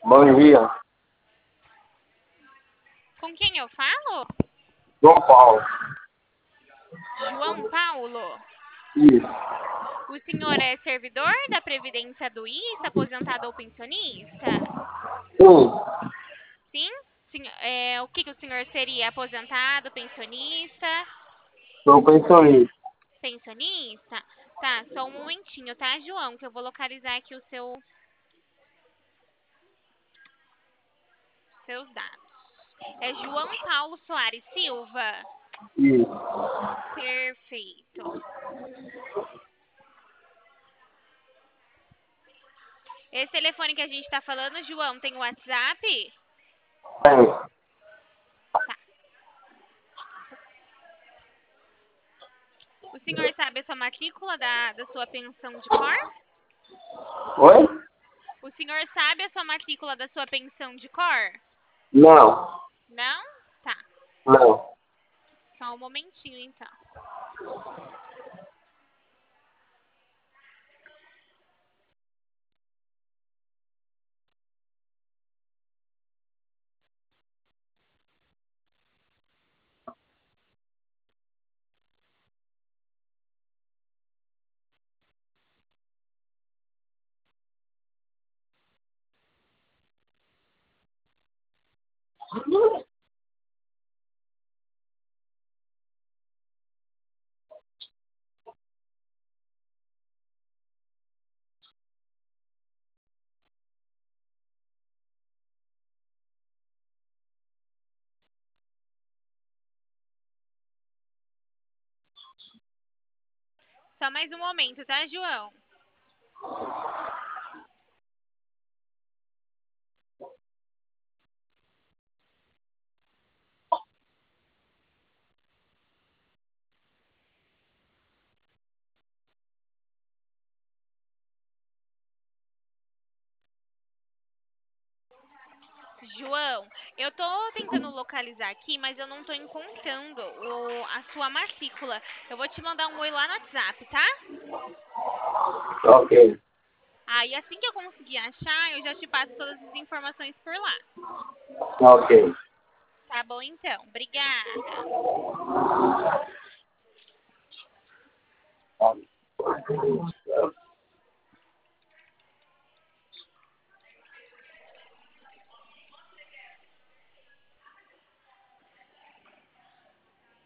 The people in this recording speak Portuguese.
Bom dia. Com quem eu falo? João Paulo. João Paulo. Isso. O senhor é servidor da Previdência do INSS, aposentado ou pensionista? Sim. Sim? O que o senhor seria? Aposentado, pensionista? Sou pensionista. Pensionista? Tá, só um momentinho, tá, João? Que eu vou localizar aqui seus dados. É João Paulo Soares Silva? Isso. Perfeito. Esse telefone que a gente tá falando, João, tem o WhatsApp? Tem. Tá. O senhor sabe a sua matrícula da sua pensão de cor? Oi? O senhor sabe a sua matrícula da sua pensão de cor? Não. Não? Tá. Não. Só um momentinho, então. Só mais um momento, tá, João? João, eu tô tentando localizar aqui, mas eu não tô encontrando a sua matrícula. Eu vou te mandar um oi lá no WhatsApp, tá? Ok. Aí assim que eu conseguir achar, eu já te passo todas as informações por lá. Ok. Tá bom, então. Obrigada. Ok.